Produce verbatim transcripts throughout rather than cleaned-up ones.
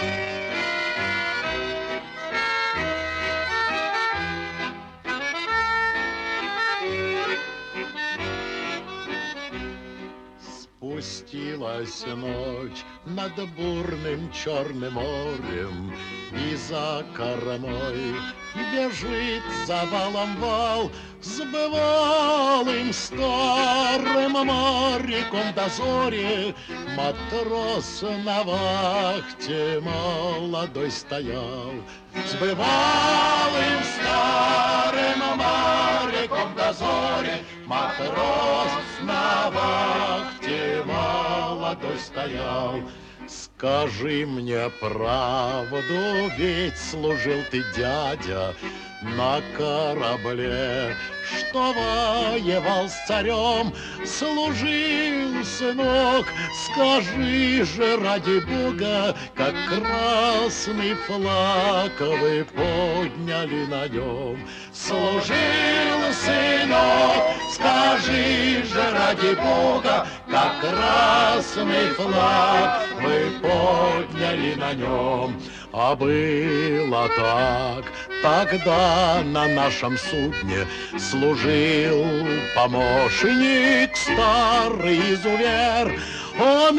Спустилась ночь над бурным Черным морем, и за кормой бежит за валом вал с бывалым старым моряком в дозоре. Матрос на вахте молодой стоял, с бывалым старым моряком в дозоре. Матрос на вахте молодой стоял. Скажи мне правду, ведь служил ты, дядя, на корабле, что воевал с царем. Служил, сынок, скажи же ради Бога, как красный флаг вы подняли на нем. Служил, сынок, скажи же ради Бога, как красный флаг вы подняли на нем. А было так, тогда на нашем судне служил помощник, старый изувер. Он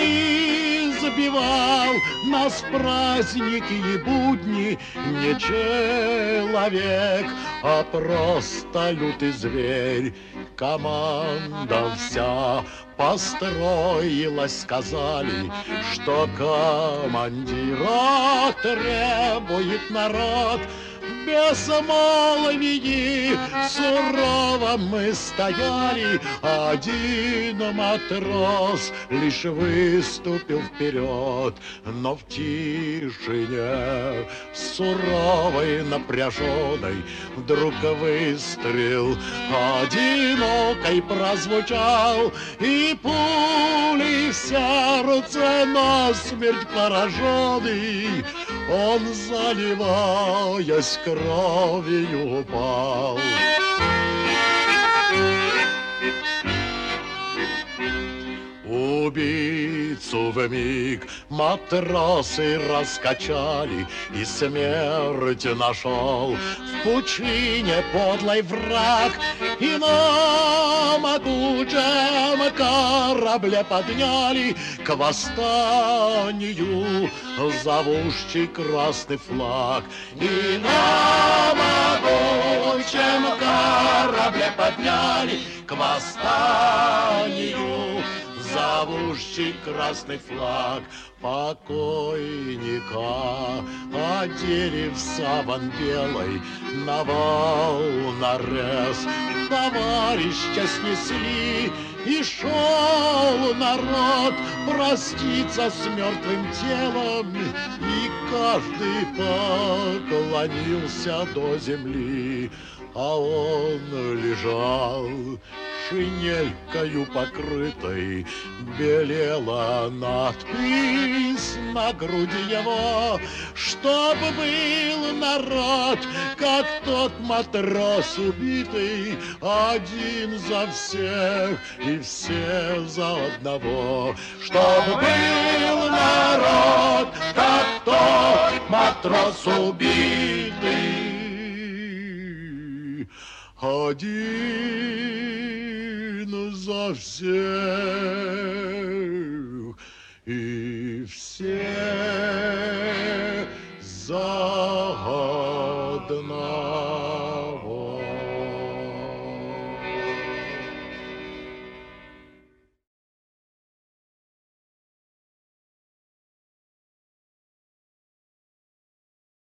избивал нас в праздники и будни, не человек, а просто лютый зверь. Команда вся построилась, сказали, что командира требует народ. В безмолвии сурово мы стояли, один матрос лишь выступил вперед. Но в тишине суровой, напряженной, вдруг выстрел одинокой прозвучал, и пулей в сердце насмерть пораженный он, заливаясь кровью, упал. Убийцу вмиг матросы раскачали, и смерть нашел в пучине подлый враг. И на могучем корабле подняли к восстанию зовущий красный флаг. И на могучем корабле подняли к восстанию зовущий красный флаг. Покойника одели в саван белый, на вал нарез товарища снесли. И шел народ проститься с мертвым телом, и каждый поклонился до земли. А он лежал шинелькою покрытой, белела надпись на груди его, чтоб был народ, как тот матрос убитый, один за всех и все за одного. Чтоб был народ, как тот матрос убитый, один за всех и все за одного.